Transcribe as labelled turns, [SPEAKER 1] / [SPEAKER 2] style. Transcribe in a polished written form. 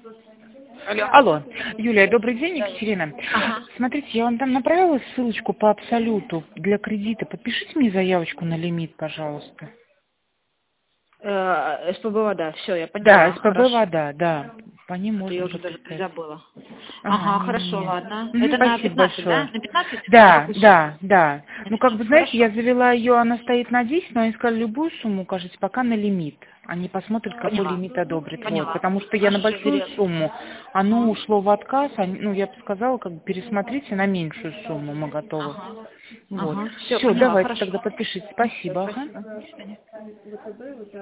[SPEAKER 1] Алло.
[SPEAKER 2] Алло, Юлия, добрый день, Екатерина.
[SPEAKER 1] Ага.
[SPEAKER 2] Смотрите, я вам там направила ссылочку по Абсолюту для кредита. Подпишите мне заявочку на лимит, пожалуйста.
[SPEAKER 1] СПБ вода, все, я
[SPEAKER 2] Да,
[SPEAKER 1] поняла,
[SPEAKER 2] СПБ
[SPEAKER 1] хорошо.
[SPEAKER 2] вода, да. По ним
[SPEAKER 1] А то я
[SPEAKER 2] можно
[SPEAKER 1] уже даже
[SPEAKER 2] подписать.
[SPEAKER 1] призабыла.
[SPEAKER 2] Ага,
[SPEAKER 1] Ага, хорошо,
[SPEAKER 2] не-не-не.
[SPEAKER 1] ладно.
[SPEAKER 2] Мгм,
[SPEAKER 1] Это на
[SPEAKER 2] спасибо
[SPEAKER 1] 15, да?
[SPEAKER 2] большое.
[SPEAKER 1] На 15? На
[SPEAKER 2] Да,
[SPEAKER 1] какую сумму?
[SPEAKER 2] да, да.
[SPEAKER 1] На
[SPEAKER 2] Ну, как бы,
[SPEAKER 1] 15,
[SPEAKER 2] знаете, я
[SPEAKER 1] хорошо.
[SPEAKER 2] завела ее, она стоит на 10, но они сказали любую сумму, укажите, пока на лимит. Они посмотрят, какой
[SPEAKER 1] Поняла.
[SPEAKER 2] лимит одобрят. Вот,
[SPEAKER 1] Поняла.
[SPEAKER 2] потому что я на
[SPEAKER 1] Хорошо,
[SPEAKER 2] большую
[SPEAKER 1] берем.
[SPEAKER 2] сумму, оно ушло в отказ, ну, я бы сказала, как бы пересмотрите на меньшую сумму, мы готовы.
[SPEAKER 1] Ага.
[SPEAKER 2] Вот.
[SPEAKER 1] Ага, все,
[SPEAKER 2] Все,
[SPEAKER 1] поняла,
[SPEAKER 2] давайте
[SPEAKER 1] хорошо.
[SPEAKER 2] тогда подпишите.
[SPEAKER 1] Все,
[SPEAKER 2] Спасибо. Ага.
[SPEAKER 1] спасибо. До свидания.